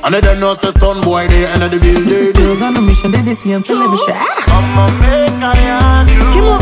And they don't know say stun boy they end of the building. Mr. Skills on a mission, they see on television. I'ma make I and you Come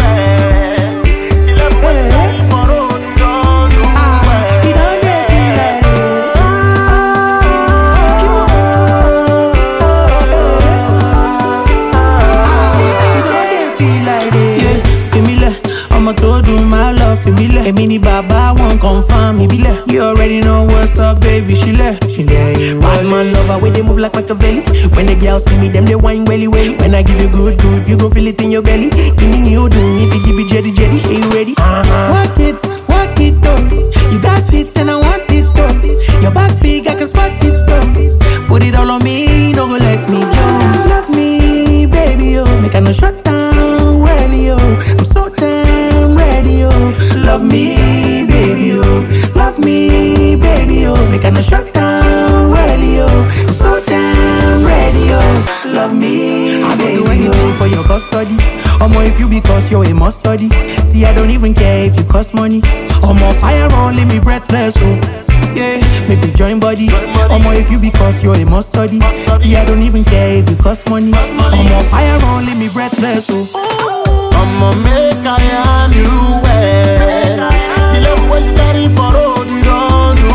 I'ma told you my love for me like mini baba won't confirm me be like. You already know what's up, baby. She left. Bad man lover when they move like Machiavelli. When the girls see me, them they whine welly welly. When I give you good, you gon' feel it in your belly. Give me you do if you give it jetty, say you ready. Work it, though. You got it and I want it though. Your back big, I can spot it though. Put it all on me, don't go let me jones. Love me, baby, oh. Make I no shut down, really, oh. I'm so damn ready, oh. Love me, baby, oh. Love me, baby, oh. Make I no shut down, really, oh. I'm so damn ready, oh. Love me, I baby, do anything for your custody. More if you because you're a must study. See, I don't even care if you cost money. More fire on, let me breathless, oh. Yeah, maybe join body. More if you because you're a must study. See, I don't even care if you cost money. More fire on, let me breathless, oh. I'ma make I and you well. The love what you carry for road, you don't do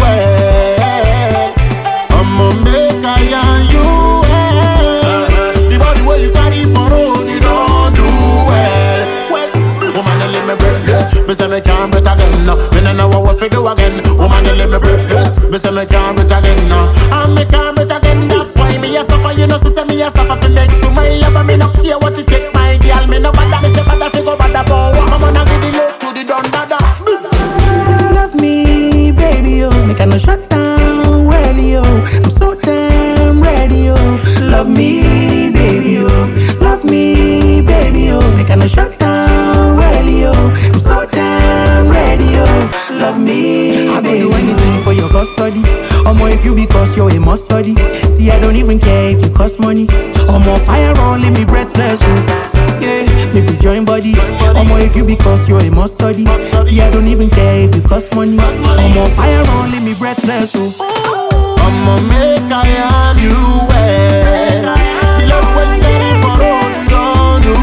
well. I'ma make I and you well. The body what you carry for road, you don't do well. Well, woman, let me breathless. Me say me can't breathe again now. Me no know what to do again. Woman, let me breathless. Me say me can't breathe again now. And me can't breathe again. That's why me a suffer. You know, sister me a suffer to make you my lover. Me no care what it take, my girl. Me no bother. Me say bother fi go bother, but come on and give the love to the done dada. Love me, baby, oh. Make I no shut down, really, oh. I'm so damn ready, oh. Love me, baby, oh. Love me, baby, oh. Make I no shut down, really, oh. I'm so damn ready, oh. Love me, I baby, do anything for your custody. More if you because you're a must study. See, I don't even care if you cost money. More fire on, let me breathless, oh. Yeah, maybe join body. More if you because you're a must study. See, I don't even care if you cost money. More fire on, let me breathless, oh. I'ma make I and you well. The love when you carry for road, you don't do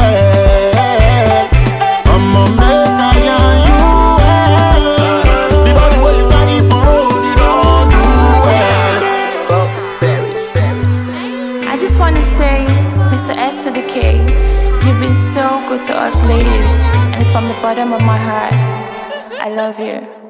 well. I'ma make I and you well. The body when you carry for road, you don't do well. I just want to say, Mr. S to the K, you've been so good to us ladies, and from the bottom of my heart, I love you.